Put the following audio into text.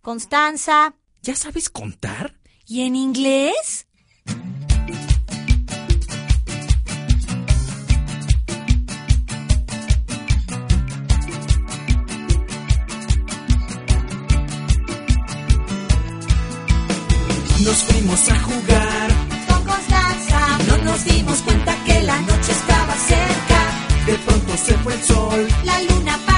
Constanza. ¿Ya sabes contar? ¿Y en inglés? Nos fuimos a jugar Con Constanza. y no nos dimos cuenta que la noche estaba cerca. De pronto se fue el sol. La luna